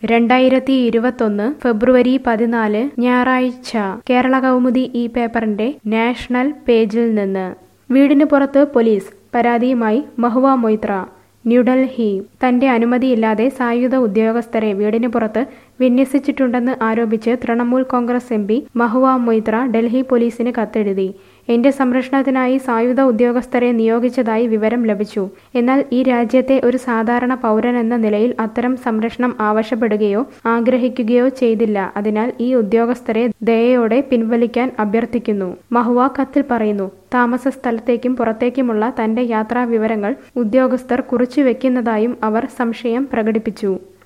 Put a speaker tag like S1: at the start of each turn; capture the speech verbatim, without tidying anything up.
S1: രണ്ടായിരത്തി ഇരുപത്തൊന്ന് ഫെബ്രുവരി പതിനാല് ഞായറാഴ്ച കേരള കൗമുദി ഈ പേപ്പറിന്റെ നാഷണൽ പേജിൽ നിന്ന് വീടിന് പുറത്ത് പോലീസ് പരാതിയുമായി മഹുവ മൊയ്ത്ര ന്യൂഡൽഹി തന്റെ അനുമതിയില്ലാതെ സായുധ ഉദ്യോഗസ്ഥരെ വീടിന് പുറത്ത് വിന്യസിച്ചിട്ടുണ്ടെന്ന് ആരോപിച്ച് തൃണമൂൽ കോൺഗ്രസ് എം പി മഹുവ മൊയ്ത്ര ഡൽഹി പോലീസിന് കത്തെഴുതി. എന്റെ സംരക്ഷണത്തിനായി സായുധ ഉദ്യോഗസ്ഥരെ നിയോഗിച്ചതായി വിവരം ലഭിച്ചു. എന്നാൽ ഈ രാജ്യത്തെ ഒരു സാധാരണ പൗരനെന്ന നിലയിൽ അത്തരം സംരക്ഷണം ആവശ്യപ്പെടുകയോ ആഗ്രഹിക്കുകയോ ചെയ്തില്ല. അതിനാൽ ഈ ഉദ്യോഗസ്ഥരെ ദയയോടെ പിൻവലിക്കാൻ അഭ്യർത്ഥിക്കുന്നു. മഹുവ കത്തിൽ പറയുന്നു. താമസ സ്ഥലത്തേക്കും പുറത്തേക്കുമുള്ള തന്റെ യാത്രാ വിവരങ്ങൾ ഉദ്യോഗസ്ഥർ കുറിച്ചുവെക്കുന്നതായും അവർ സംശയം പ്രകടിപ്പിച്ചു.